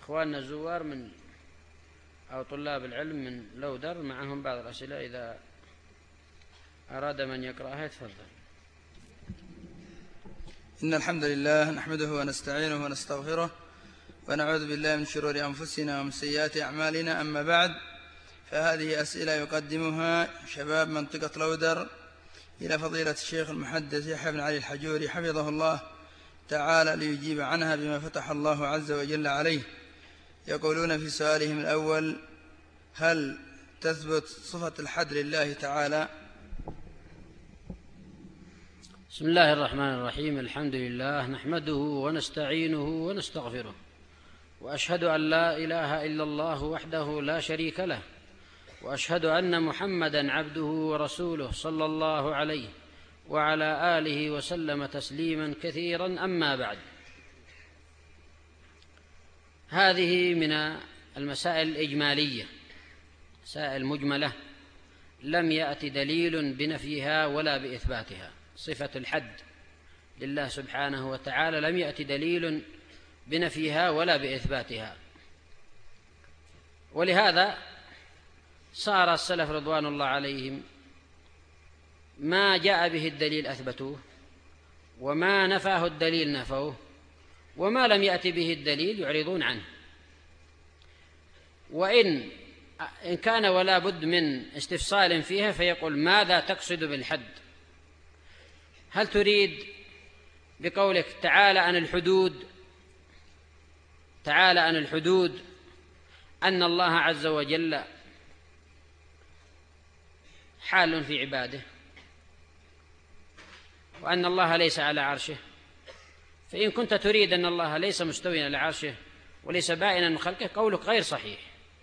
إخواننا الزوار أو طلاب العلم من لودر معهم بعض الأسئلة، إذا أراد من يقرأها يتفضل. إن الحمد لله نحمده ونستعينه ونستغفره ونعوذ بالله من شرور أنفسنا ومن سيئات أعمالنا. أما بعد، فهذه أسئلة يقدمها شباب منطقة لودر إلى فضيلة الشيخ المحدث يحيى بن علي الحجوري حفظه الله تعالى ليجيب عنها بما فتح الله عز وجل عليه. يقولون في سؤالهم الأول: هل تثبت صفة الحد لله تعالى؟ بسم الله الرحمن الرحيم. الحمد لله نحمده ونستعينه ونستغفره، وأشهد أن لا إله إلا الله وحده لا شريك له، وأشهد أن محمدًا عبده ورسوله صلى الله عليه وعلى آله وسلم تسليمًا كثيرًا. أما بعد، هذه من المسائل الإجمالية، مسائل مجملة لم يأتي دليل بنفيها ولا بإثباتها. صفة الحد لله سبحانه وتعالى لم يأتي دليل بنفيها ولا بإثباتها، ولهذا صار السلف رضوان الله عليهم ما جاء به الدليل أثبتوه، وما نفاه الدليل نفوه، وما لم يأتي به الدليل يعرضون عنه. وإن كان ولا بد من استفصال فيها فيقول: ماذا تقصد بالحد؟ هل تريد بقولك تعالى عن الحدود، تعالى عن الحدود أن الله عز وجل حال في عباده، وأن الله ليس على عرشه؟ فإن كنت تريد أن الله ليس مستويا على عرشه وليس بائنا من خلقه، قولك غير صحيح.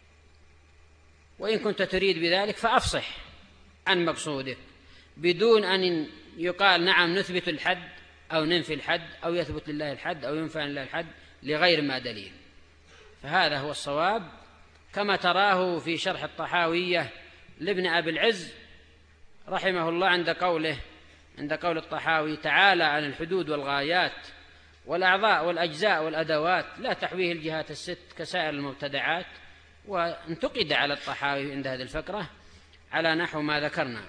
وإن كنت تريد بذلك فأفصح عن مقصودك، بدون أن يقال نعم نثبت الحد أو ننفي الحد، أو يثبت لله الحد أو ينفى لله الحد لغير ما دليل. فهذا هو الصواب، كما تراه في شرح الطحاوية لابن أبي العز رحمه الله عند قول الطحاوي: تعالى عن الحدود والغايات والأعضاء والأجزاء والأدوات لا تحويه الجهات الست كسائر المبتدعات. وانتقد على الطحاوي عند هذه الفقرة على نحو ما ذكرنا.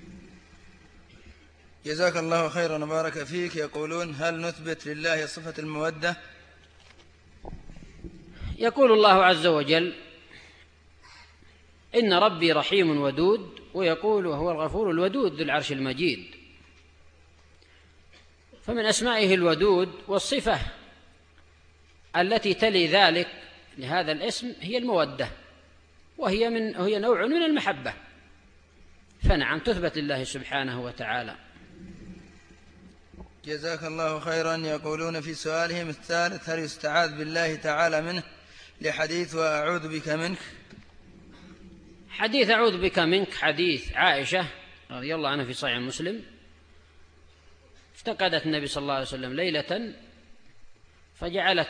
جزاك الله خيرا وبارك فيك. يقولون: هل نثبت لله صفة المودة؟ يقول الله عز وجل: إن ربي رحيم ودود، ويقول: وهو الغفور الودود ذو العرش المجيد. فمن أسمائه الودود، والصفة التي تلي ذلك لهذا الاسم هي المودة، وهي نوع من المحبة. فنعم تثبت لله سبحانه وتعالى. جزاك الله خيرا. يقولون في سؤالهم الثالث: هل يستعاذ بالله تعالى منه لحديث وأعوذ بك منك؟ حديث أعوذ بك منك حديث عائشة رضي الله عنها في صحيح مسلم. افتقدت النبي صلى الله عليه وسلم ليلة، فجعلت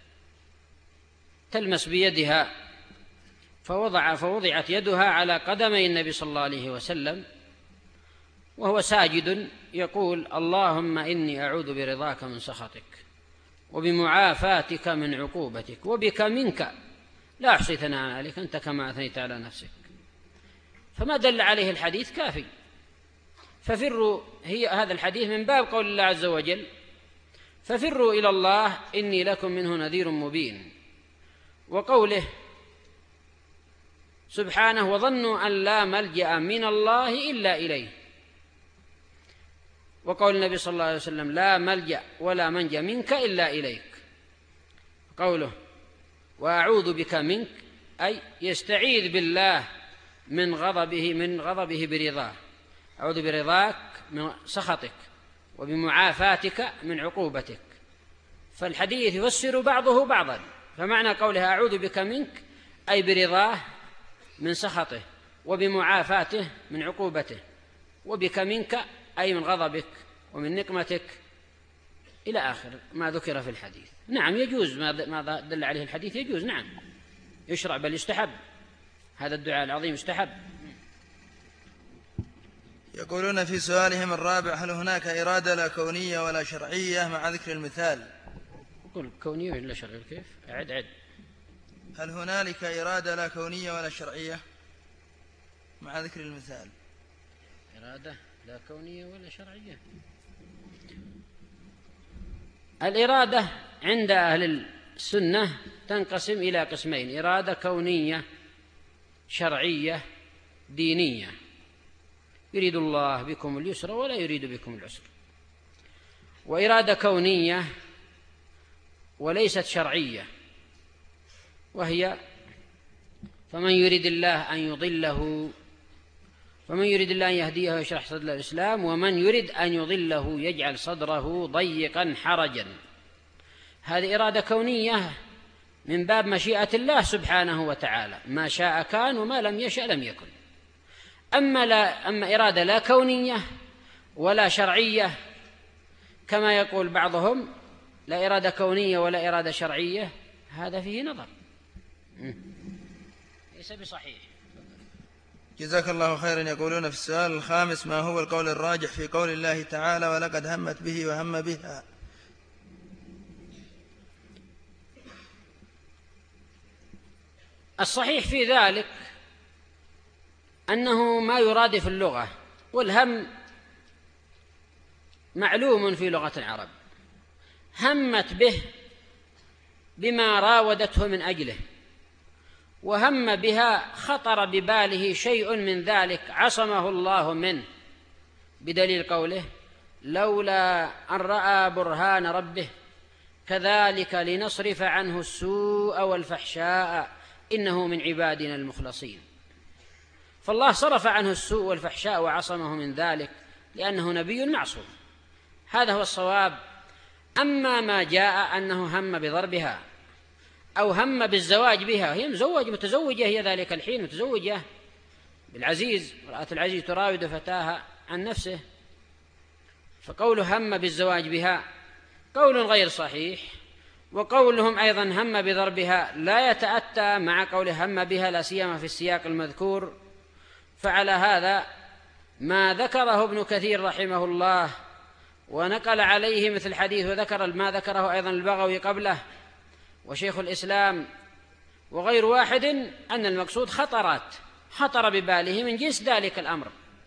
تلمس بيدها، فوضعت يدها على قدمي النبي صلى الله عليه وسلم وهو ساجد، يقول: اللهم إني أعوذ برضاك من سخطك، وبمعافاتك من عقوبتك، وبك منك لا أحصي ثناء عليك أنت كما أثنيت على نفسك. فما دل عليه الحديث كافي. ففروا، هذا الحديث من باب قول الله عز وجل: ففروا إلى الله إني لكم منه نذير مبين. وقوله سبحانه: وظنوا أن لا ملجأ من الله إلا إليه. وقول النبي صلى الله عليه وسلم: لا ملجأ ولا منجأ منك إلا إليك. قوله: وأعوذ بك منك، أي يستعيذ بالله من غضبه برضاه. أعوذ برضاك من سخطك، وبمعافاتك من عقوبتك. فالحديث يفسر بعضه بعضا. فمعنى قولها أعوذ بك منك أي برضاه من سخطه، وبمعافاته من عقوبته، وبك منك أي من غضبك ومن نقمتك، إلى آخر ما ذكر في الحديث. نعم يجوز ما دل عليه الحديث، يجوز، نعم يشرع بل يستحب. هذا الدعاء العظيم يستحب. يقولون في سؤالهم الرابع: هل هناك إرادة لا كونية ولا شرعية مع ذكر المثال؟ يقول كونية ولا شرعية؟ كيف؟ عد هل هنالك إرادة لا كونية ولا شرعية مع ذكر المثال؟ إرادة لا كونية ولا شرعية. الإرادة عند أهل السنة تنقسم إلى قسمين: إرادة كونية شرعية دينية، يريد الله بكم اليسر ولا يريد بكم العسر، وإرادة كونية وليست شرعية، وهي فمن يريد الله أن يهديه يشرح صدر الإسلام، ومن يريد أن يضله يجعل صدره ضيقا حرجا. هذه إرادة كونية من باب مشيئة الله سبحانه وتعالى، ما شاء كان وما لم يشأ لم يكن. أما إرادة لا كونية ولا شرعية كما يقول بعضهم، لا إرادة كونية ولا إرادة شرعية، هذا فيه نظر، ليس بصحيح. جزاك الله خيرا. يقولون في السؤال الخامس: ما هو القول الراجح في قول الله تعالى ولقد همت به وهم بها؟ الصحيح في ذلك أنه ما يرادف اللغة، والهم معلوم في لغة العرب. همت به بما راودته من أجله، وهم بها خطر بباله شيء من ذلك عصمه الله منه، بدليل قوله لولا أن رأى برهان ربه كذلك لنصرف عنه السوء والفحشاء إنه من عبادنا المخلصين. فالله صرف عنه السوء والفحشاء وعصمه من ذلك لأنه نبي معصوم، هذا هو الصواب. أما ما جاء أنه هم بضربها أو هم بالزواج بها، هي متزوجة هي ذلك الحين متزوجة بالعزيز، امرأة العزيز تراود فتاها عن نفسه، فقوله هم بالزواج بها قول غير صحيح، وقولهم أيضا هم بضربها لا يتأتى مع قوله هم بها، لا سيما في السياق المذكور. فعلى هذا ما ذكره ابن كثير رحمه الله ونقل عليه مثل حديث، وذكر ما ذكره أيضا البغوي قبله وشيخ الإسلام وغير واحد، أن المقصود خطر بباله من جنس ذلك الأمر،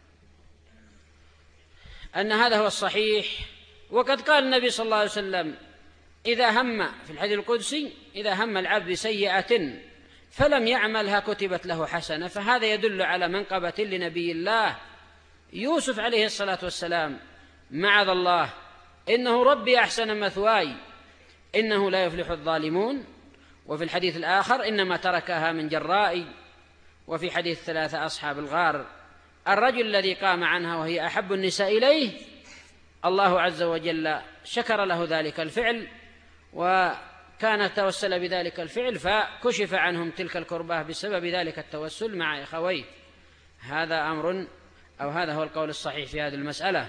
أن هذا هو الصحيح. وقد قال النبي صلى الله عليه وسلم إذا هم في الحديث القدسي إذا هم العبد بسيئة فلم يعملها كتبت له حسنة، فهذا يدل على منقبة لنبي الله يوسف عليه الصلاة والسلام: معاذ الله إنه ربي أحسن مثواي إنه لا يفلح الظالمون. وفي الحديث الآخر إنما تركها من جرائي. وفي حديث 3 أصحاب الغار الرجل الذي قام عنها وهي أحب النساء إليه، الله عز وجل شكر له ذلك الفعل وكان توسل بذلك الفعل فكشف عنهم تلك الكربة بسبب ذلك التوسل مع إخويه. هذا أمر أو هذا هو القول الصحيح في هذه المسألة.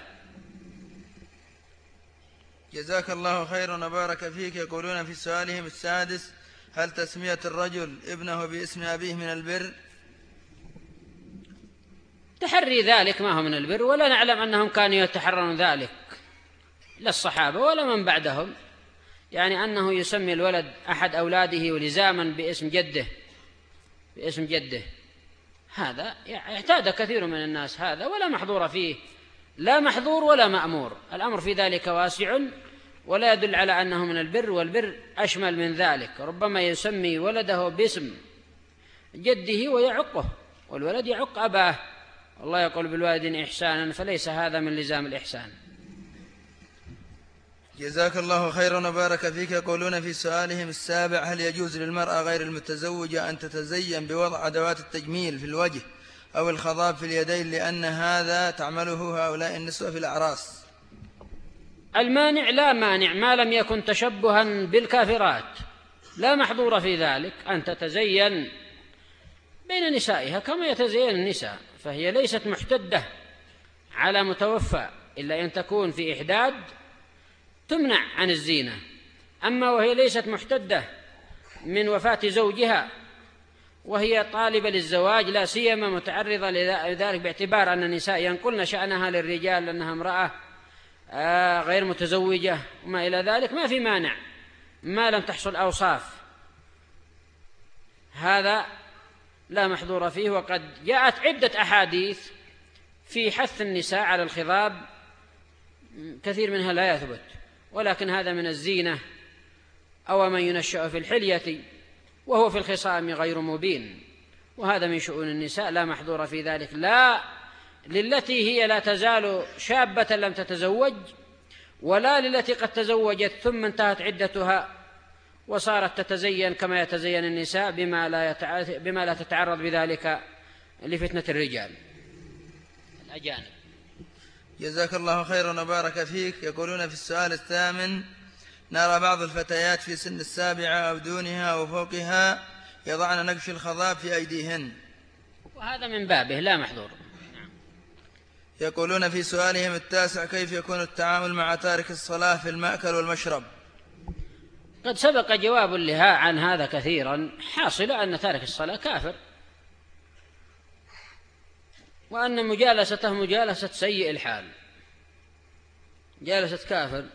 جزاك الله خيرا وبارك فيك. يقولون في سؤالهم السادس: هل تسمية الرجل ابنه باسم أبيه من البر؟ تحري ذلك ما هو من البر، ولا نعلم أنهم كانوا يتحرون ذلك، لا الصحابة ولا من بعدهم، يعني أنه يسمي الولد أحد أولاده ولزاما باسم جده، هذا اعتاد كثير من الناس هذا، ولا محظور فيه، لا محظور ولا مأمور، الأمر في ذلك واسع ولا يدل على أنه من البر، والبر أشمل من ذلك. ربما يسمي ولده باسم جده ويعقه، والولد يعق أباه، الله يقول بالوالدين إحسانا، فليس هذا من لزام الإحسان. جزاك الله خيرا وبارك فيك. يقولون في سؤالهم السابع: هل يجوز للمرأة غير المتزوجة أن تتزين بوضع أدوات التجميل في الوجه أو الخضاب في اليدين، لأن هذا تعمله هؤلاء النسوة في الأعراس؟ المانع لا مانع ما لم يكن تشبها بالكافرات، لا محظور في ذلك أن تتزين بين نسائها كما يتزين النساء، فهي ليست محتدة على متوفى إلا أن تكون في إحداد تمنع عن الزينة. أما وهي ليست محتدة من وفاة زوجها وهي طالبة للزواج، لا سيما متعرضة لذلك باعتبار أن النساء ينقلن شأنها للرجال لأنها امرأة غير متزوجة وما إلى ذلك، ما في مانع ما لم تحصل أوصاف هذا لا محظور فيه. وقد جاءت عدة أحاديث في حث النساء على الخضاب، كثير منها لا يثبت، ولكن هذا من الزينة، أو من ينشأ في الحلية وهو في الخصام غير مبين، وهذا من شؤون النساء لا محظور في ذلك، لا للتي هي لا تزال شابة لم تتزوج، ولا للتي قد تزوجت ثم انتهت عدتها وصارت تتزين كما يتزين النساء بما لا تتعرض بذلك لفتنة الرجال الأجانب. جزاك الله خيرا وبارك فيك. يقولون في السؤال الثامن: نرى بعض الفتيات في سن 7 أو دونها أو فوقها يضعن نقش الخضاب في أيديهن، وهذا من بابه لا محظور. يقولون في سؤالهم التاسع: كيف يكون التعامل مع تارك الصلاة في المأكل والمشرب؟ قد سبق جواب لها عن هذا كثيرا. حاصل أن تارك الصلاة كافر، وأن مجالسته مجالسة سيء الحال، جالسة كافر،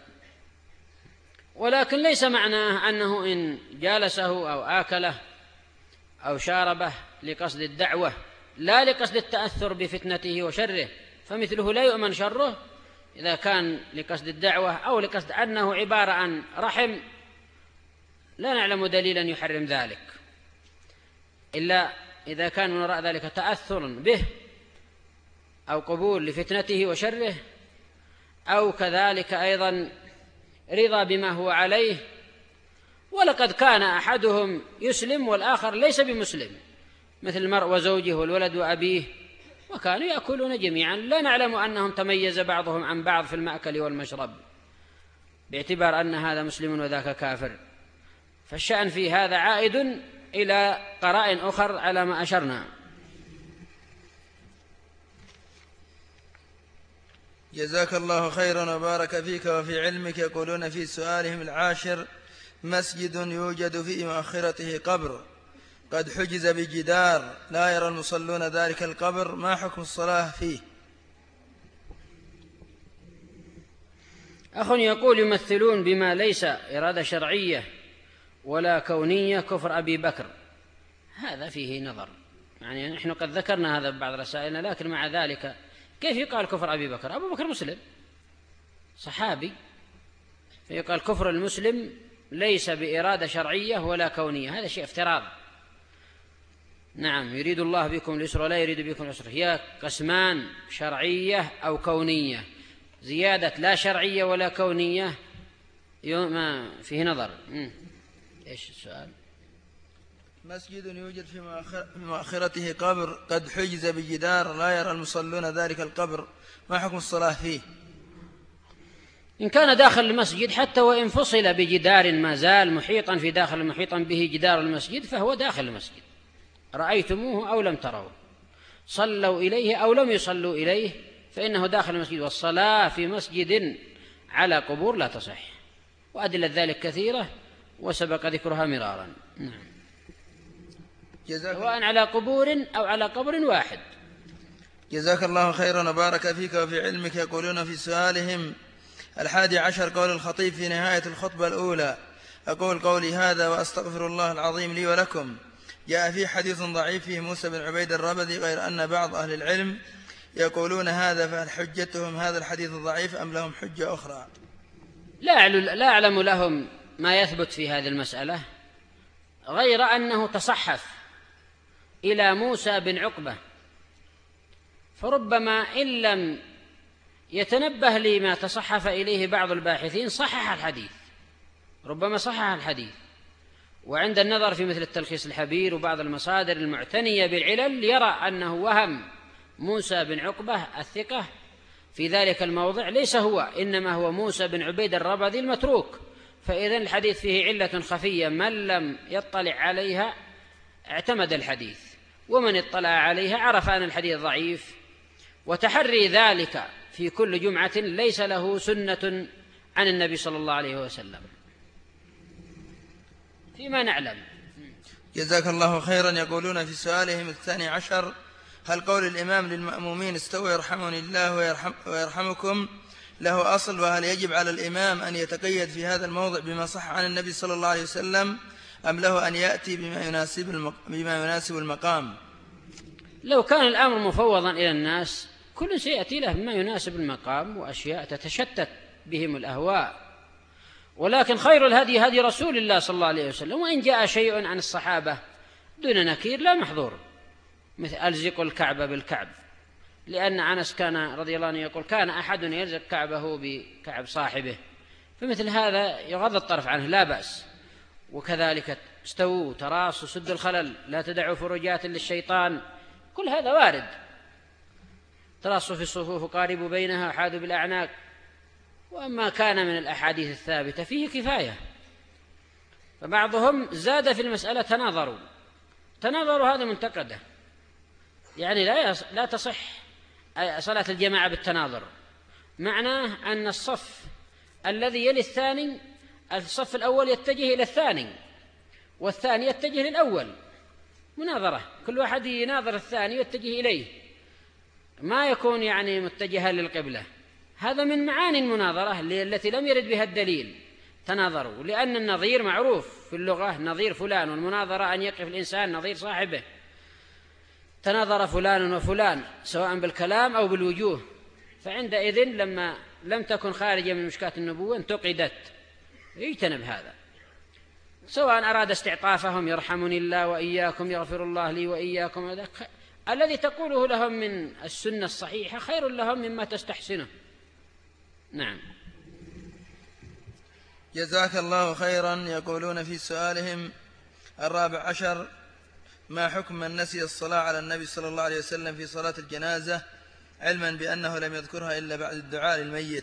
ولكن ليس معناه أنه إن جالسه أو آكله أو شاربه لقصد الدعوة لا لقصد التأثر بفتنته وشره، فمثله لا يؤمن شره إذا كان لقصد الدعوة أو لقصد أنه عبارة عن رحم، لا نعلم دليلا يحرم ذلك، إلا إذا كان من وراء ذلك تأثر به أو قبول لفتنته وشره، أو كذلك أيضا رضا بما هو عليه. ولقد كان أحدهم يسلم والآخر ليس بمسلم، مثل المرء وزوجه والولد وأبيه، وكانوا يأكلون جميعا، لا نعلم أنهم تميز بعضهم عن بعض في المأكل والمشرب باعتبار أن هذا مسلم وذاك كافر. فالشأن في هذا عائد إلى قرائن أخر على ما أشرنا. جزاك الله خيرا وبارك فيك وفي علمك. يقولون في سؤالهم العاشر: مسجد يوجد في مؤخرته قبر قد حجز بجدار لا يرى المصلون ذلك القبر، ما حكم الصلاة فيه؟ أخ يقول: يمثلون بما ليس إرادة شرعية ولا كونية كفر أبي بكر. هذا فيه نظر، يعني نحن قد ذكرنا هذا ببعض رسائلنا، لكن مع ذلك كيف يقال كفر أبي بكر؟ أبو بكر مسلم صحابي، فيقال كفر المسلم ليس بإرادة شرعية ولا كونية، هذا شيء افتراض. نعم، يريد الله بكم اليسر ولا يريد بكم العسر، هي قسمان: شرعية أو كونية. زيادة لا شرعية ولا كونية ما فيه نظر. إيش السؤال؟ مسجد يوجد في مؤخرته قبر قد حجز بجدار لا يرى المصلون ذلك القبر، ما حكم الصلاة فيه؟ إن كان داخل المسجد حتى وإن فصل بجدار ما زال محيطا في داخل محيطا به جدار المسجد فهو داخل المسجد، رأيتموه أو لم تروا، صلوا إليه أو لم يصلوا إليه، فإنه داخل المسجد. والصلاة في مسجد على قبور لا تصح، وأدلة ذلك كثيرة وسبق ذكرها مرارا. نعم، سواء على قبور أو على قبر واحد. جزاك الله خيرا وبارك فيك وفي علمك. يقولون في سؤالهم 11: قول الخطيب في نهاية الخطبة الأولى: أقول قولي هذا وأستغفر الله العظيم لي ولكم، جاء في حديث ضعيف فيه موسى بن عبيد الربذي، غير أن بعض أهل العلم يقولون هذا، فهل حجتهم هذا الحديث الضعيف أم لهم حجة أخرى؟ لا أعلم لهم ما يثبت في هذه المسألة، غير أنه تصحف إلى موسى بن عقبة، فربما إن لم يتنبه لما تصحف إليه بعض الباحثين صحح الحديث، ربما صحح الحديث. وعند النظر في مثل التلخيص الحبير وبعض المصادر المعتنية بالعلل يرى أنه وهم موسى بن عقبة الثقة في ذلك الموضع ليس هو، إنما هو موسى بن عبيد الربذي المتروك، فإذن الحديث فيه علة خفية من لم يطلع عليها اعتمد الحديث، ومن اطلع عليها عرف أن الحديث ضعيف. وتحري ذلك في كل جمعة ليس له سنة عن النبي صلى الله عليه وسلم فيما نعلم. جزاك الله خيرا. يقولون في سؤالهم 12: هل قول الإمام للمأمومين استووا يرحمني الله ويرحمكم له أصل، وهل يجب على الإمام أن يتقيد في هذا الموضع بما صح عن النبي صلى الله عليه وسلم، أم له أن يأتي بما يناسب المقام؟ لو كان الأمر مفوضا إلى الناس كل سيأتي له بما يناسب المقام، وأشياء تتشتت بهم الأهواء، ولكن خير الهدي هدي رسول الله صلى الله عليه وسلم. وإن جاء شيء عن الصحابة دون نكير لا محظور، مثل ألزق الكعبة بالكعب، لأن أنس كان رضي الله عنه يقول كان أحد يلزق كعبه بكعب صاحبه، فمثل هذا يغض الطرف عنه لا بأس. وكذلك استووا تراصوا سدوا الخلل لا تدعوا فرجات للشيطان، كل هذا وارد. تراصوا في الصفوف وقاربوا بينها وحاذوا بالأعناق. وأما كان من الأحاديث الثابتة فيه كفاية. فبعضهم زاد في المسألة تناظروا هذا منتقده، يعني لا تصح صلاة الجماعة بالتناظر. معناه أن الصف الذي يلي الثاني، الصف الأول يتجه إلى الثاني والثاني يتجه للأول، مناظرة، كل واحد يناظر الثاني يتجه إليه، ما يكون يعني متجها للقبلة. هذا من معاني المناظرة التي لم يرد بها الدليل. تناظروا، لأن النظير معروف في اللغة نظير فلان، والمناظرة أن يقف الإنسان نظير صاحبه. تناظر فلان وفلان سواء بالكلام أو بالوجوه، فعندئذ لما لم تكن خارجة من مشكاة النبوة انتقدت. يجتنب هذا، سواء أراد استعطافهم يرحمني الله وإياكم يغفر الله لي وإياكم، الذي تقوله لهم من السنة الصحيحة خير لهم مما تستحسنه. نعم. جزاك الله خيرا. يقولون في سؤالهم 14: ما حكم من نسي الصلاة على النبي صلى الله عليه وسلم في صلاة الجنازة علما بأنه لم يذكرها إلا بعد الدعاء للميت؟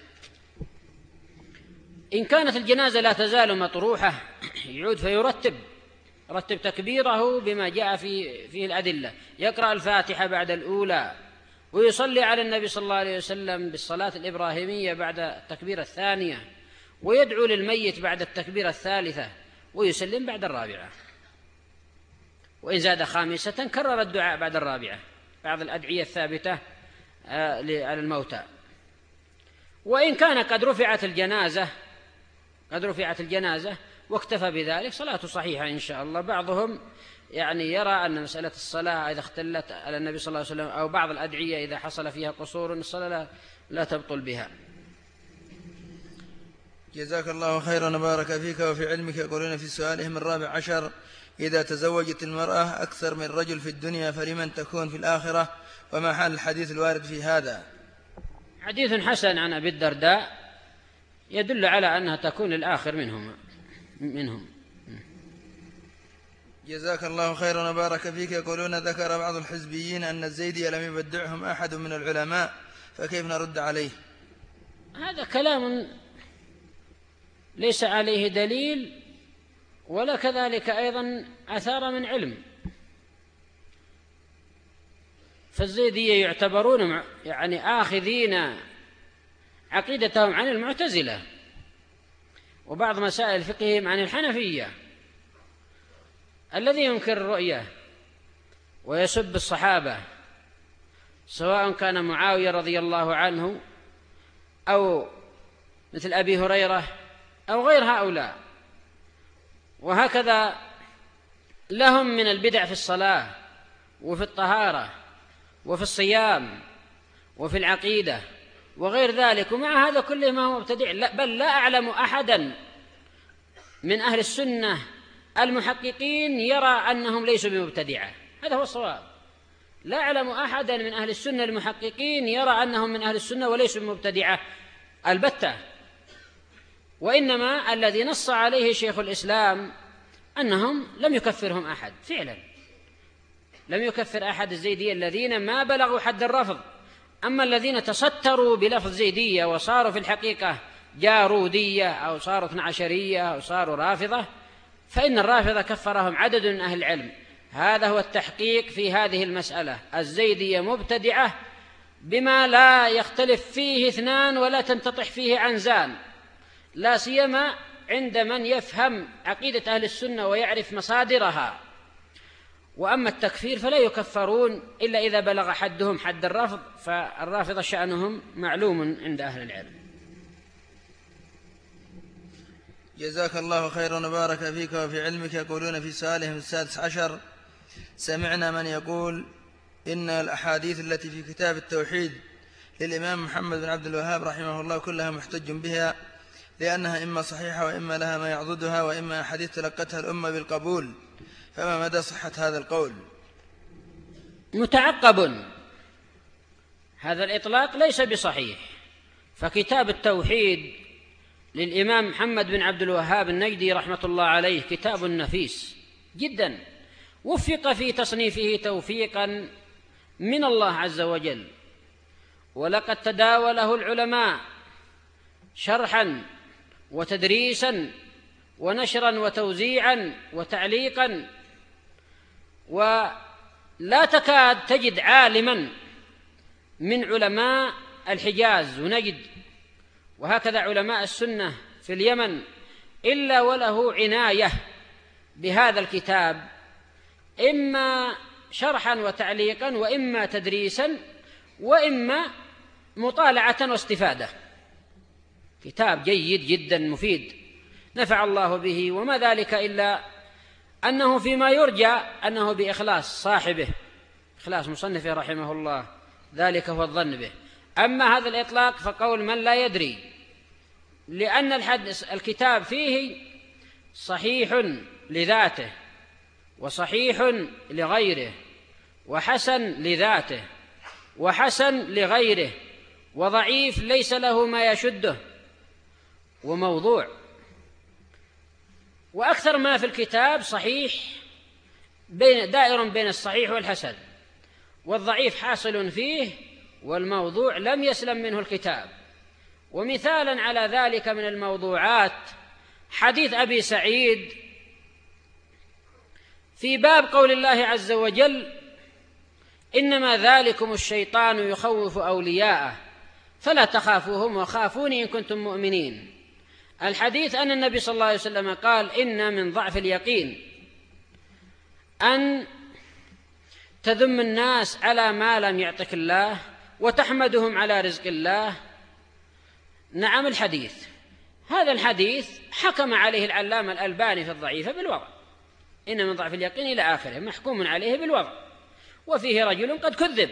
إن كانت الجنازة لا تزال مطروحة يعود فيرتب تكبيره بما جاء فيه الأدلة، يقرأ الفاتحة بعد الأولى، ويصلي على النبي صلى الله عليه وسلم بالصلاة الإبراهيمية بعد التكبيرة الثانية، ويدعو للميت بعد التكبيرة الثالثة، ويسلم بعد الرابعة. وإن زاد خامسة كرر الدعاء بعد الرابعة، بعض الأدعية الثابتة على الموتى. وإن كان قد رفعت الجنازة واكتفى بذلك صلاته صحيحة إن شاء الله. بعضهم يعني يرى أن مسألة الصلاة إذا اختلت على النبي صلى الله عليه وسلم أو بعض الأدعية إذا حصل فيها قصور الصلاة لا تبطل بها. جزاك الله خيرا وبارك فيك وفي علمك. يقولون في سؤالهم 14: إذا تزوجت المرأة أكثر من رجل في الدنيا فلمن تكون في الآخرة؟ وما حال الحديث الوارد في هذا؟ حديث حسن عن أبي الدرداء يدل على أنها تكون الآخر منهم. جزاك الله خيرا وبارك فيك. يقولون ذكر بعض الحزبيين أن الزيدية لم يبدعهم أحد من العلماء، فكيف نرد عليه؟ هذا كلام ليس عليه دليل، ولا كذلك أيضا أثار من علم. فالزيدية يعتبرون يعني آخذين عقيدتهم عن المعتزلة، وبعض مسائل فقههم عن الحنفية. الذي ينكر الرؤية ويسب الصحابة سواء كان معاوية رضي الله عنه أو مثل أبي هريرة أو غير هؤلاء، وهكذا لهم من البدع في الصلاة وفي الطهارة وفي الصيام وفي العقيدة وغير ذلك، ومع هذا كله ما هو مبتدع. بل لا أعلم أحدا من أهل السنة المحققين يرى أنهم ليسوا بمبتدعة. هذا هو الصواب. لا أعلم أحدا من أهل السنة المحققين يرى أنهم من أهل السنة وليسوا بمبتدعة البتة. وإنما الذي نص عليه شيخ الإسلام أنهم لم يكفرهم أحد، فعلا لم يكفر أحد الزيدية الذين ما بلغوا حد الرفض. أما الذين تستروا بلفظ زيدية وصاروا في الحقيقة جارودية أو صاروا 12 أو صاروا رافضة، فإن الرافضة كفرهم عدد من أهل العلم. هذا هو التحقيق في هذه المسألة. الزيدية مبتدعة بما لا يختلف فيه اثنان ولا تنتطح فيه عنزان، لا سيما عند من يفهم عقيدة أهل السنة ويعرف مصادرها. وأما التكفير فلا يكفرون إلا إذا بلغ حدهم حد الرفض، فالرافضة شأنهم معلوم عند أهل العلم. جزاك الله خيرا وبارك فيك وفي علمك. يقولون في سؤالهم 16: سمعنا من يقول إن الأحاديث التي في كتاب التوحيد للإمام محمد بن عبد الوهاب رحمه الله كلها محتج بها، لأنها إما صحيحة وإما لها ما يعضدها وإما أحاديث تلقتها الأمة بالقبول، فما مدى صحة هذا القول؟ متعقب، هذا الإطلاق ليس بصحيح. فكتاب التوحيد للإمام محمد بن عبد الوهاب النجدي رحمة الله عليه كتاب نفيس جدا، وفق في تصنيفه توفيقا من الله عز وجل، ولقد تداوله العلماء شرحا وتدريسا ونشرا وتوزيعا وتعليقا، ولا تكاد تجد عالما من علماء الحجاز ونجد وهكذا علماء السنة في اليمن إلا وله عناية بهذا الكتاب، إما شرحا وتعليقا وإما تدريسا وإما مطالعة واستفادة. كتاب جيد جدا مفيد نفع الله به، وما ذلك إلا أنه فيما يرجى أنه بإخلاص صاحبه، إخلاص مصنفه رحمه الله، ذلك هو الظن به. أما هذا الإطلاق فقول من لا يدري، لأن الكتاب فيه صحيح لذاته وصحيح لغيره وحسن لذاته وحسن لغيره وضعيف ليس له ما يشده وموضوع، وأكثر ما في الكتاب صحيح دائر بين الصحيح والحسن، والضعيف حاصل فيه، والموضوع لم يسلم منه الكتاب. ومثالا على ذلك من الموضوعات حديث أبي سعيد في باب قول الله عز وجل: إنما ذلكم الشيطان يخوف أولياءه فلا تخافوهم وخافوني إن كنتم مؤمنين. الحديث أن النبي صلى الله عليه وسلم قال: إن من ضعف اليقين أن تذم الناس على ما لم يعطك الله وتحمدهم على رزق الله. نعم، الحديث هذا الحديث حكم عليه العلامة الألباني في الضعيف بالوضع، إن من ضعف اليقين إلى آخره، محكوم عليه بالوضع، وفيه رجل قد كذب.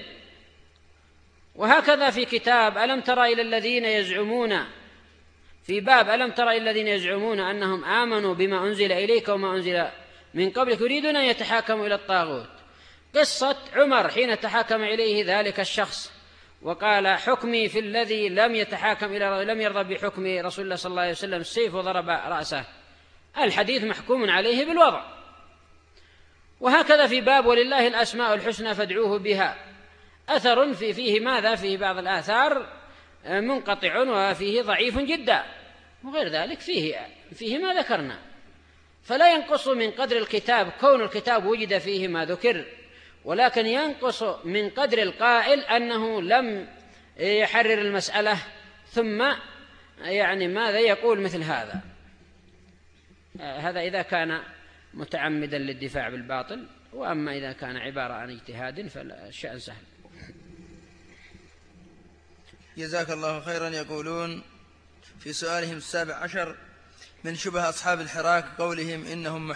وهكذا في كتاب ألم تر إلى الذين يزعمون، في باب ألم تر إلى الذين يزعمون أنهم آمنوا بما أنزل إليك وما أنزل من قبلك يريدون أن يتحاكموا إلى الطاغوت، قصة عمر حين تحاكم إليه ذلك الشخص وقال: حكمي في الذي لم يرضى بحكم رسول الله صلى الله عليه وسلم، السيف وضرب رأسه. الحديث محكوم عليه بالوضع. وهكذا في باب ولله الأسماء الحسنى فادعوه بها، أثر فيه ماذا؟ فيه بعض الآثار منقطع وفيه ضعيف جدا، وغير ذلك فيه ما ذكرنا. فلا ينقص من قدر الكتاب كون الكتاب وجد فيه ما ذكر، ولكن ينقص من قدر القائل أنه لم يحرر المسألة ثم ماذا يقول مثل هذا. هذا إذا كان متعمدا للدفاع بالباطل، وأما إذا كان عبارة عن اجتهاد فالشأن سهل. جزاك الله خيرا. يقولون في سؤالهم 17: من شبه أصحاب الحراك قولهم إنهم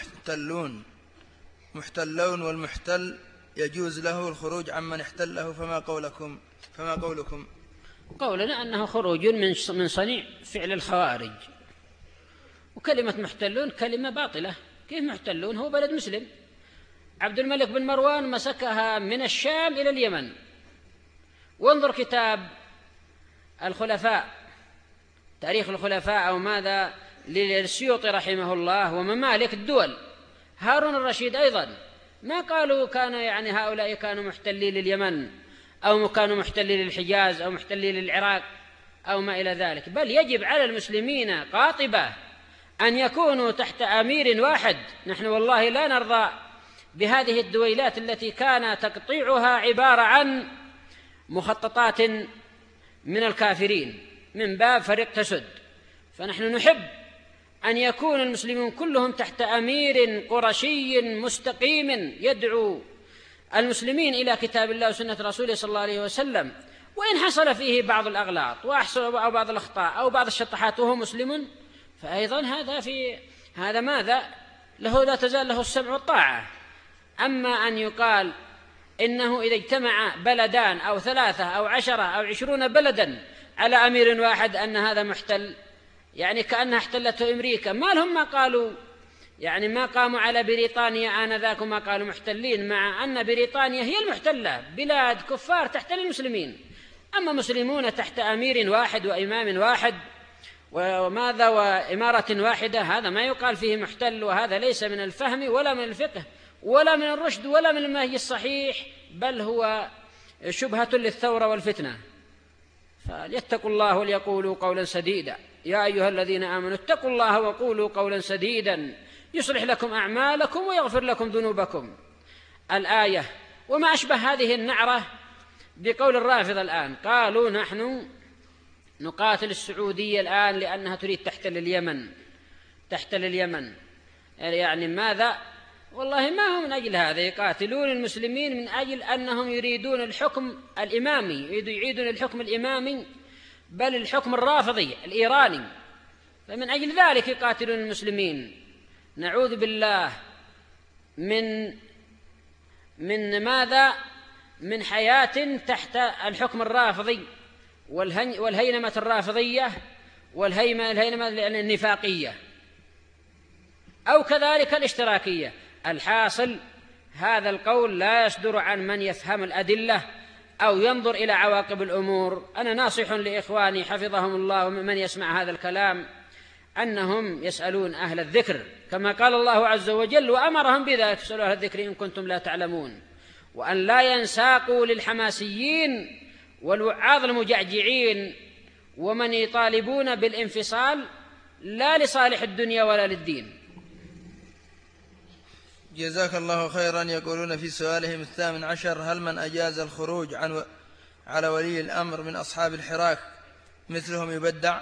محتلون والمحتل يجوز له الخروج عمن احتله، فما قولكم؟ قولنا أنه خروج من صنيع فعل الخوارج، وكلمة محتلون كلمة باطلة. كيف محتلون؟ هو بلد مسلم، عبد الملك بن مروان مسكها من الشام إلى اليمن. وانظر كتاب الخلفاء، تاريخ الخلفاء أو ماذا للسيوطي رحمه الله، وممالك الدول. هارون الرشيد أيضا ما قالوا كانوا هؤلاء كانوا محتلين لليمن أو كانوا محتلين للحجاز أو محتلين للعراق أو ما إلى ذلك، بل يجب على المسلمين قاطبة أن يكونوا تحت أمير واحد. نحن والله لا نرضى بهذه الدويلات التي كان تقطيعها عبارة عن مخططات من الكافرين من باب فريق تسد. فنحن نحب أن يكون المسلمون كلهم تحت أمير قرشي مستقيم يدعو المسلمين إلى كتاب الله وسنة رسوله صلى الله عليه وسلم، وإن حصل فيه بعض الأغلاط أو بعض الأخطاء أو بعض الشطحات وهو مسلم فأيضا هذا ماذا له؟ لا تزال له السمع والطاعة. أما أن يقال إنه إذا اجتمع بلدان أو 3 أو 10 أو 20 بلدا على أمير واحد أن هذا محتل، يعني كأنها احتلته أمريكا، ما لهم ما قالوا، يعني ما قاموا على بريطانيا آنذاك وما قالوا محتلين، مع أن بريطانيا هي المحتلة، بلاد كفار تحتل المسلمين، أما مسلمون تحت أمير واحد وإمام واحد وماذا وإمارة واحدة، هذا ما يقال فيه محتل، وهذا ليس من الفهم ولا من الفقه ولا من الرشد ولا من المنهج الصحيح، بل هو شبهة للثورة والفتنة. فليتقوا الله وليقولوا قولا سديدا. يا أيها الذين آمنوا اتقوا الله وقولوا قولا سديدا يصلح لكم أعمالكم ويغفر لكم ذنوبكم. الآية. وما أشبه هذه النعرة بقول الرافضة الآن، قالوا نحن نقاتل السعودية الآن لأنها تريد تحتل اليمن. يعني ماذا؟ والله ما هم من أجل هذا، يقاتلون المسلمين من أجل أنهم يريدون الحكم الإمامي، يريدون الحكم الإمامي، بل الحكم الرافضي الإيراني، فمن أجل ذلك يقاتلون المسلمين. نعوذ بالله من ماذا؟ من حياة تحت الحكم الرافضي والهينمة الرافضية والهينمة النفاقية، أو كذلك الاشتراكية. الحاصل هذا القول لا يصدر عن من يفهم الأدلة أو ينظر إلى عواقب الأمور. أنا ناصح لإخواني حفظهم الله ومن يسمع هذا الكلام أنهم يسألون أهل الذكر، كما قال الله عز وجل وأمرهم بذلك، اسألوا أهل الذكر إن كنتم لا تعلمون، وأن لا ينساقوا للحماسيين والوعاظ المجعجعين ومن يطالبون بالانفصال لا لصالح الدنيا ولا للدين. جزاك الله خيرا. يقولون في سؤالهم 18: هل من أجاز الخروج على ولي الأمر من أصحاب الحراك مثلهم يبدع؟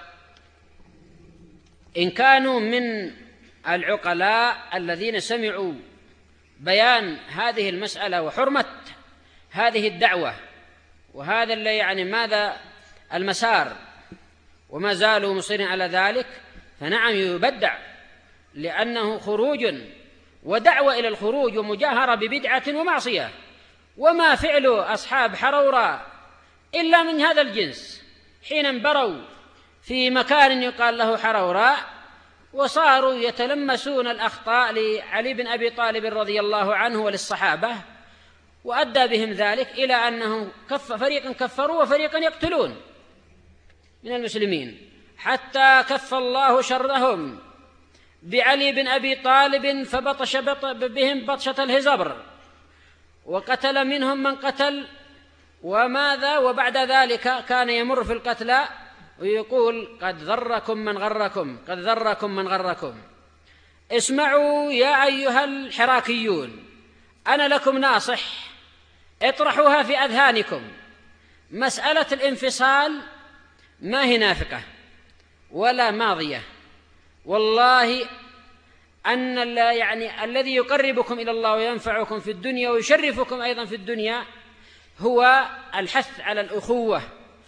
إن كانوا من العقلاء الذين سمعوا بيان هذه المسألة وحرمة هذه الدعوة وهذا اللي يعني ماذا المسار وما زالوا مصرين على ذلك، فنعم يبدع، لأنه خروج ودعوة إلى الخروج ومجاهرة ببدعة ومعصية، وما فعل أصحاب حروراء إلا من هذا الجنس، حين انبروا في مكان يقال له حروراء وصاروا يتلمسون الأخطاء لعلي بن أبي طالب رضي الله عنه وللصحابة، وأدى بهم ذلك إلى أنهم فريقا كفروا وفريقا يقتلون من المسلمين، حتى كف الله شرهم بعلي بن أبي طالب فبطش بهم بطشة الهزبر وقتل منهم من قتل وماذا، وبعد ذلك كان يمر في القتلى ويقول قد ضركم من غركم، قد ضركم من غركم. اسمعوا يا أيها الحراكيون، أنا لكم ناصح، اطرحوها في أذهانكم، مسألة الانفصال ما هي نافقة ولا ماضية، والله أن يعني الذي يقربكم إلى الله وينفعكم في الدنيا ويشرفكم أيضا في الدنيا هو الحث على الأخوة،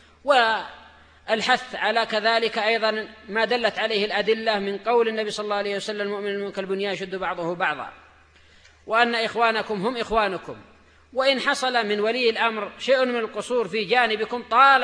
والحث على كذلك أيضا ما دلت عليه الأدلة من قول النبي صلى الله عليه وسلم المؤمن كالبنيان يشد بعضه بعضا، وأن إخوانكم هم إخوانكم، وإن حصل من ولي الأمر شيء من القصور في جانبكم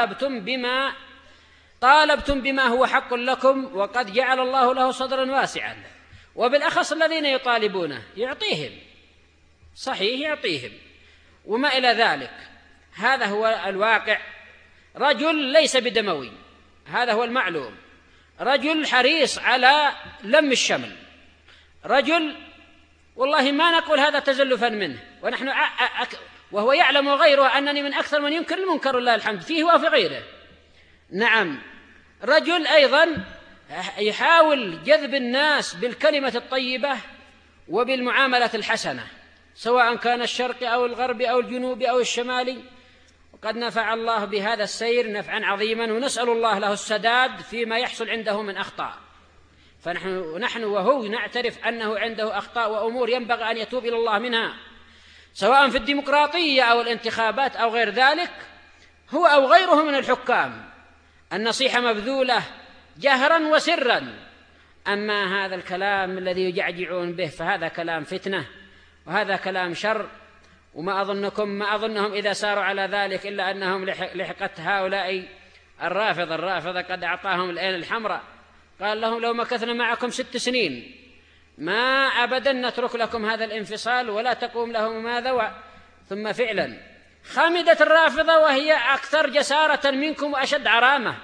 طالبتم بما هو حق لكم، وقد جعل الله له صدرا واسعا، وبالأخص الذين يطالبونه يعطيهم، صحيح يعطيهم وما إلى ذلك. هذا هو الواقع. رجل ليس بدموي، هذا هو المعلوم، رجل حريص على لم الشمل، رجل والله ما نقول هذا تزلفا منه، ونحن وهو يعلم غيره أنني من أكثر من ينكر المنكر لله الحمد فيه وفي غيره. نعم، رجل أيضا يحاول جذب الناس بالكلمة الطيبة وبالمعاملة الحسنة، سواء كان الشرق أو الغرب أو الجنوب أو الشمالي، وقد نفع الله بهذا السير نفعا عظيما، ونسأل الله له السداد فيما يحصل عنده من أخطاء. فنحن وهو نعترف أنه عنده أخطاء وأمور ينبغي أن يتوب إلى الله منها، سواء في الديمقراطية أو الانتخابات أو غير ذلك، هو أو غيره من الحكام. النصيحة مبذولة جهرا وسرا، أما هذا الكلام الذي يجعجعون به فهذا كلام فتنة، وهذا كلام شر. وما أظنهم إذا ساروا على ذلك إلا أنهم لحقت هؤلاء الرافضة قد أعطاهم العين الحمراء، قال لهم لو مكثنا معكم 6 سنين ما أبدا نترك لكم هذا الانفصال ولا تقوم لهم ماذا. ثم فعلا خمدت الرافضة وهي أكثر جسارة منكم وأشد عرامة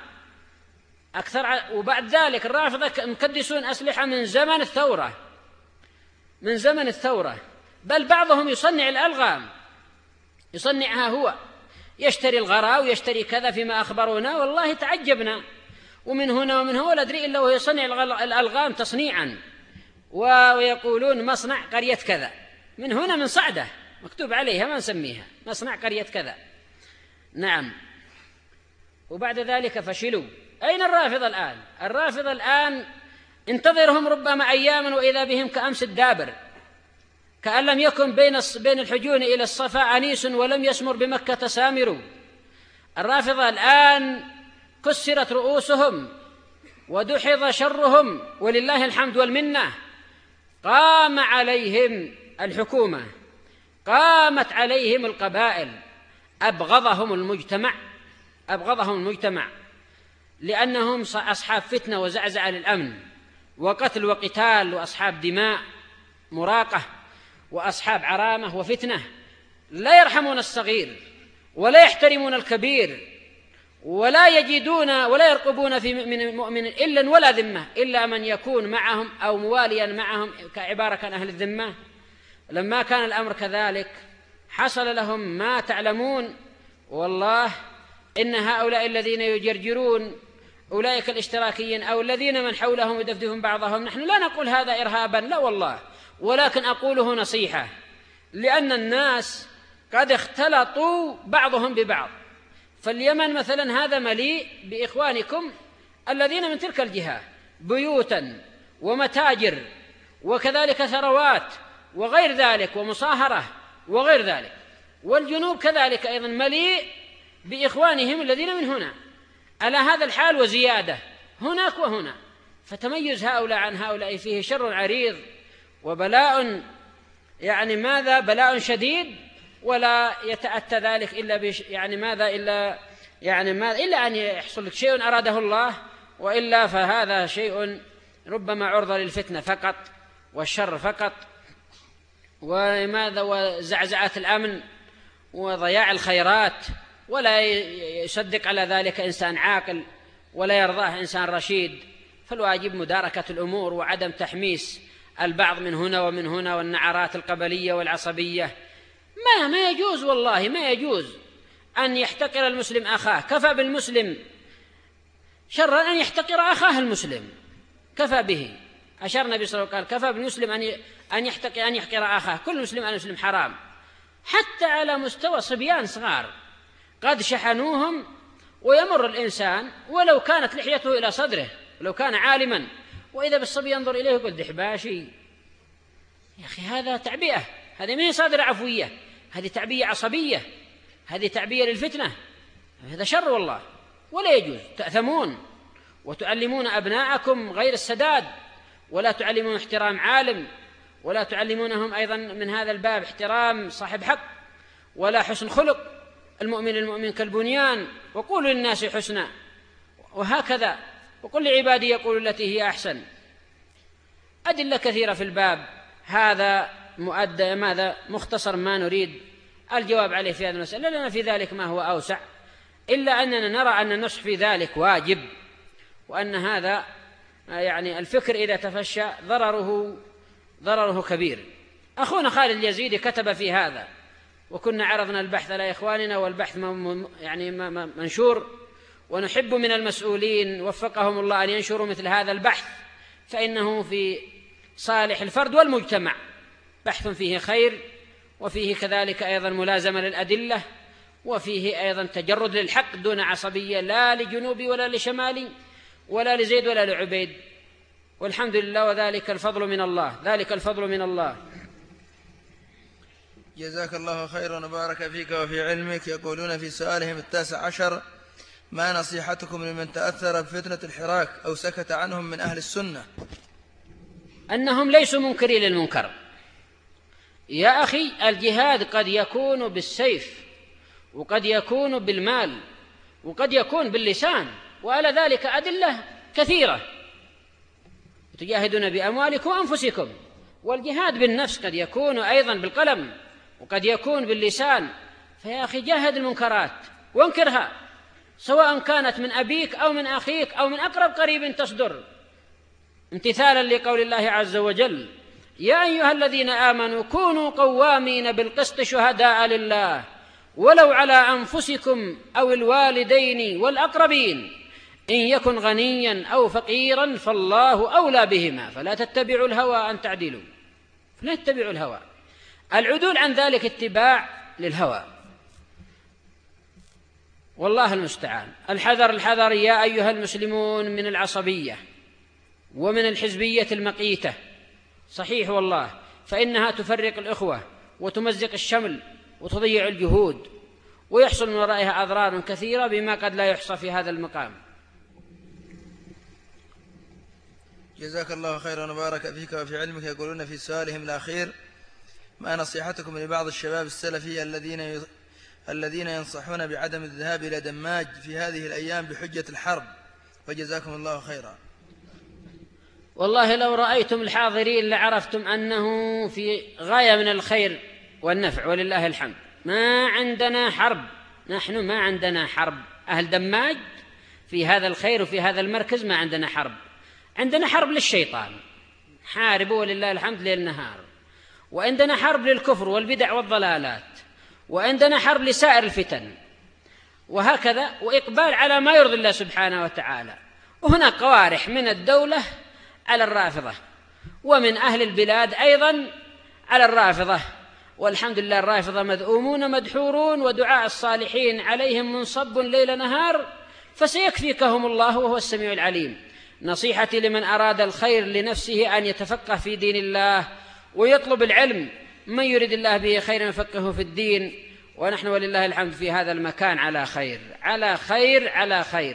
وبعد ذلك الرافضة مكدسون أسلحة من زمن الثورة، بل بعضهم يصنع الألغام، يصنعها هو، يشتري الغراء ويشتري كذا فيما أخبرونا، والله تعجبنا، ومن هنا ومن هنا ولا أدري إلا وهو يصنع الألغام تصنيعا، ويقولون مصنع قرية كذا، من هنا من صعدة مكتوب عليها ما نسميها مصنع قرية كذا. نعم. وبعد ذلك فشلوا. أين الرافضة الآن؟ الرافضة الآن انتظرهم ربما أياما وإذا بهم كأمس الدابر، كأن لم يكن بين الحجون إلى الصفا أنيس ولم يسمر بمكة سامر. الرافضة الآن كسرت رؤوسهم ودحض شرهم ولله الحمد والمنة. قام عليهم الحكومة، قامت عليهم القبائل، أبغضهم المجتمع لأنهم أصحاب فتنة وزعزعة للأمن وقتل وقتال وأصحاب دماء مراقة وأصحاب عرامة وفتنة، لا يرحمون الصغير ولا يحترمون الكبير ولا يجدون ولا يرقبون في من مؤمن إلا ولا ذمة إلا من يكون معهم أو مواليا معهم كعبارة كان أهل الذمة. لما كان الأمر كذلك حصل لهم ما تعلمون. والله إن هؤلاء الذين يجرجرون أولئك الاشتراكيين أو الذين من حولهم يدفدفون بعضهم، نحن لا نقول هذا إرهابا، لا والله، ولكن أقوله نصيحة، لأن الناس قد اختلطوا بعضهم ببعض. فاليمن مثلا هذا مليء بإخوانكم الذين من تلك الجهة بيوتا ومتاجر وكذلك ثروات وغير ذلك ومصاهرة وغير ذلك، والجنوب كذلك أيضا مليء بإخوانهم الذين من هنا على هذا الحال وزيادة هناك وهنا. فتميز هؤلاء عن هؤلاء فيه شر عريض وبلاء، يعني ماذا بلاء شديد، ولا يتأتى ذلك إلا إلا أن يحصل لك شيء أراده الله، وإلا فهذا شيء ربما عرضة للفتنة فقط والشر فقط، وزعزعة الأمن وضياع الخيرات، ولا يصدق على ذلك إنسان عاقل ولا يرضاه إنسان رشيد. فالواجب مداركة الأمور وعدم تحميس البعض من هنا ومن هنا والنعرات القبلية والعصبية. ما يجوز، والله ما يجوز أن يحتقر المسلم أخاه. كفى بالمسلم شرا أن يحتقر أخاه المسلم، كفى به. أشار النبي صلى الله عليه وسلم قال كفى بالمسلم أن يحقر أخاه، كل مسلم على مسلم حرام. حتى على مستوى صبيان صغار قد شحنوهم، ويمر الإنسان ولو كانت لحيته إلى صدره ولو كان عالما، وإذا بالصبي ينظر إليه يقول دحباشي. يا أخي هذا تعبئة، هذه ما هي صادرة عفوية، هذه تعبية عصبية، هذه تعبية للفتنة، هذا شر والله ولا يجوز. تأثمون وتعلمون أبناءكم غير السداد، ولا تعلمون احترام عالم، ولا تعلمونهم أيضا من هذا الباب احترام صاحب حق ولا حسن خلق. المؤمن كالبنيان، وقولوا للناس حسنا، وهكذا وقل لعبادي يقول التي هي أحسن. أدلة كثيرة في الباب هذا ماذا مختصر ما نريد الجواب عليه في هذا المسألة، لنا في ذلك ما هو أوسع، إلا أننا نرى أن النصح في ذلك واجب، وأن هذا يعني الفكر إذا تفشى ضرره كبير. أخونا خالد اليزيدي كتب في هذا، وكنا عرضنا البحث على إخواننا، والبحث يعني منشور، ونحب من المسؤولين وفقهم الله أن ينشروا مثل هذا البحث، فإنه في صالح الفرد والمجتمع، بحث فيه خير، وفيه كذلك أيضا ملازمة للأدلة، وفيه أيضا تجرد للحق دون عصبية، لا لجنوبي ولا لشمالي ولا لزيد ولا لعبيد، والحمد لله، وذلك الفضل من الله، ذلك الفضل من الله. جزاك الله خيرا وبارك فيك وفي علمك. يقولون في سؤالهم 19: ما نصيحتكم لمن تأثر بفتنة الحراك أو سكت عنهم من أهل السنة؟ أنهم ليسوا منكرين للمنكر. يا أخي، الجهاد قد يكون بالسيف، وقد يكون بالمال، وقد يكون باللسان، وعلى ذلك أدلة كثيرة. تجاهدون بأموالكم وأنفسكم. والجهاد بالنفس قد يكون أيضا بالقلم، وقد يكون باللسان. فيا أخي، جاهد المنكرات وانكرها، سواء كانت من أبيك أو من أخيك أو من أقرب قريب تصدر، امتثالا لقول الله عز وجل: يا أيها الذين آمنوا كونوا قوامين بالقسط شهداء لله ولو على أنفسكم أو الوالدين والأقربين إن يكن غنيا أو فقيرا فالله أولى بهما فلا تتبعوا الهوى أن تعدلوا. فلا تتبعوا الهوى. العدول عن ذلك اتباع للهوى، والله المستعان. الحذر الحذر يا أيها المسلمون من العصبية ومن الحزبية المقيتة، صحيح والله، فإنها تفرق الإخوة وتمزق الشمل وتضيع الجهود، ويحصل من ورائها أضرار كثيرة بما قد لا يحصى في هذا المقام. جزاك الله خيرا وبارك فيك وفي علمك. يقولون في سؤالهم الأخير: ما نصيحتكم لبعض الشباب السلفي الذين ينصحون بعدم الذهاب إلى دماج في هذه الأيام بحجة الحرب؟ وجزاكم الله خيرا. والله لو رأيتم الحاضرين لعرفتم أنه في غاية من الخير والنفع، ولله الحمد. ما عندنا حرب، نحن ما عندنا حرب. أهل دماج في هذا الخير وفي هذا المركز ما عندنا حرب. عندنا حرب للشيطان، حاربوا ولله الحمد ليل نهار. وعندنا حرب للكفر والبدع والضلالات، وعندنا حرب لسائر الفتن، وهكذا، وإقبال على ما يرضي الله سبحانه وتعالى. وهناك قوارح من الدولة على الرافضة، ومن أهل البلاد أيضا على الرافضة، والحمد لله الرافضة مذءومون مدحورون، ودعاء الصالحين عليهم منصب ليل نهار، فسيكفيكهم الله وهو السميع العليم. نصيحتي لمن أراد الخير لنفسه أن يتفقه في دين الله ويطلب العلم. من يريد الله به خيرا يفقهه في الدين، ونحن ولله الحمد في هذا المكان على خير على خير على خير.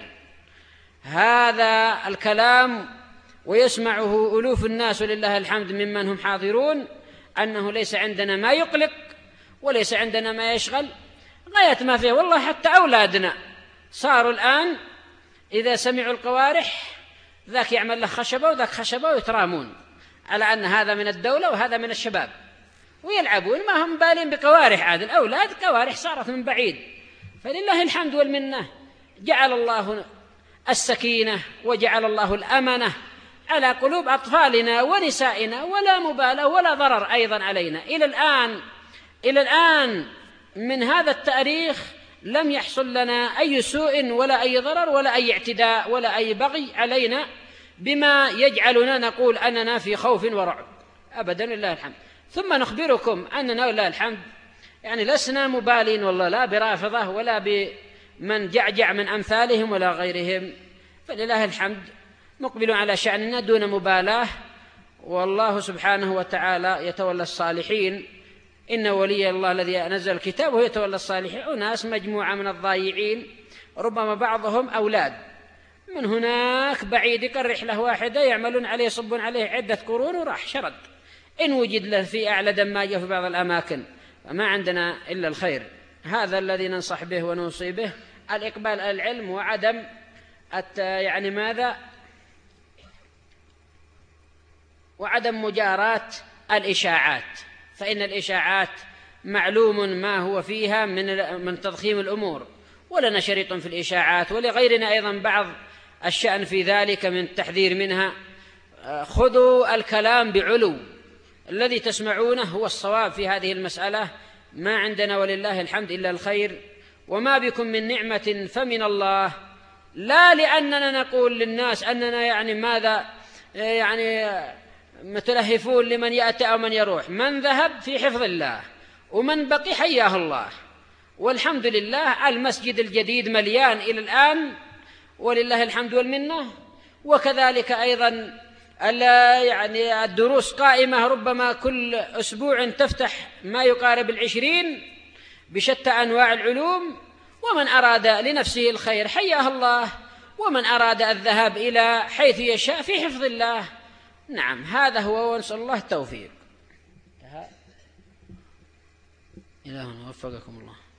هذا الكلام ويسمعه ألوف الناس ولله الحمد ممن هم حاضرون، أنه ليس عندنا ما يقلق وليس عندنا ما يشغل، غاية ما فيه. والله حتى أولادنا صاروا الآن إذا سمعوا القوارح ذاك يعمل له خشبة وذاك خشبة ويترامون على أن هذا من الدولة وهذا من الشباب، ويلعبون ما هم بالين بقوارح. عاد الأولاد قوارح صارت من بعيد. فلله الحمد والمنة، جعل الله السكينة وجعل الله الأمنة على قلوب أطفالنا ونسائنا، ولا مبالاة ولا ضرر أيضا علينا. إلى الآن من هذا التاريخ لم يحصل لنا أي سوء ولا أي ضرر ولا أي اعتداء ولا أي بغي علينا بما يجعلنا نقول أننا في خوف ورعب أبدا، لله الحمد. ثم نخبركم أننا لله الحمد يعني لسنا مبالين والله، لا برافضة ولا بمن جعجع من أمثالهم ولا غيرهم، فلله الحمد نقبل على شأننا دون مبالاة. والله سبحانه وتعالى يتولى الصالحين. إن ولي الله الذي نزل الكتاب وهو يتولى الصالحين. وناس مجموعة من الضايعين ربما بعضهم أولاد من هناك بعيد يقر رحلة واحدة يعملون عليه يصبون عليه عدة قرون وراح شرد، إن وجد له في أعلى دماجة في بعض الأماكن. فما عندنا إلا الخير. هذا الذي ننصح به ونوصي به، الإقبال على العلم وعدم يعني ماذا وعدم مجاراة الإشاعات، فإن الإشاعات معلوم ما هو فيها من تضخيم الأمور، ولنا شريط في الإشاعات ولغيرنا أيضا بعض الشأن في ذلك من التحذير منها. خذوا الكلام بعلو، الذي تسمعونه هو الصواب في هذه المسألة. ما عندنا ولله الحمد إلا الخير، وما بكم من نعمة فمن الله، لا لأننا نقول للناس أننا يعني ماذا يعني متلهفون لمن يأتي أو من يروح. من ذهب في حفظ الله، ومن بقي حياه الله، والحمد لله. المسجد الجديد مليان إلى الآن ولله الحمد والمنة، وكذلك أيضا يعني الدروس قائمة، ربما كل أسبوع تفتح ما يقارب 20 بشتى أنواع العلوم. ومن أراد لنفسه الخير حياه الله، ومن أراد الذهاب إلى حيث يشاء في حفظ الله. نعم هذا هو، ونسأل الله التوفيق. إلهنا وفقكم الله.